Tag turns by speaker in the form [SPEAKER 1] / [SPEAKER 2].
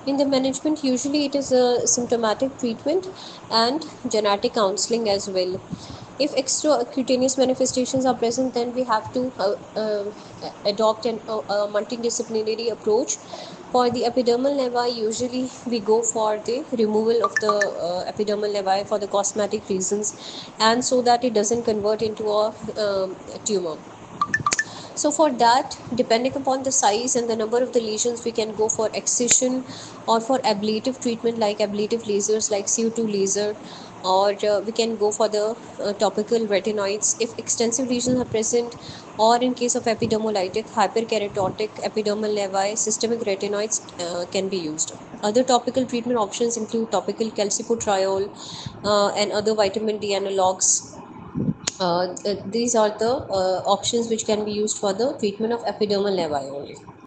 [SPEAKER 1] In the management, usually it is a symptomatic treatment and genetic counseling as well. If extracutaneous manifestations are present, then we have to adopt a multidisciplinary approach. For the epidermal nevi, usually we go for the removal of the epidermal nevi for the cosmetic reasons, and so that it doesn't convert into a tumor. So for that, depending upon the size and the number of the lesions, we can go for excision or for ablative treatment like ablative lasers like CO2 laser, or we can go for the topical retinoids if extensive lesions are present, or in case of epidermolytic hyperkeratotic epidermal nevi, systemic retinoids can be used. Other topical treatment options include topical calcipotriol and other vitamin D analogs. These are the options which can be used for the treatment of epidermal nevi only.